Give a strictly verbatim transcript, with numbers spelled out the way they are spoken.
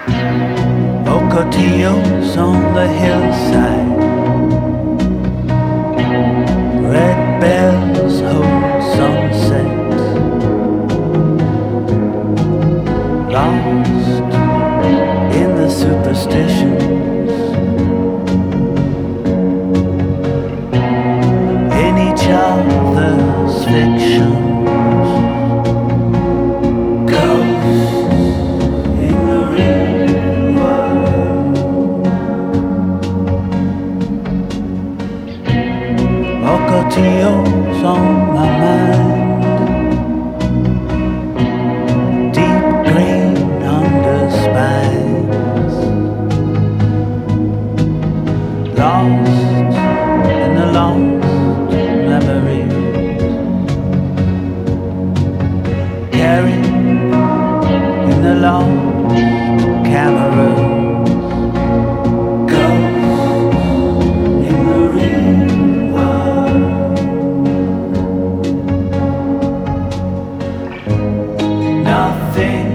Ocotillos on the hillside, red bells hold sunsets, lost in the superstitions, in each other's fictions. Ocotillos on my mind, deep green under spines, lost in the lost memories, carried in the lost cameras. Nothing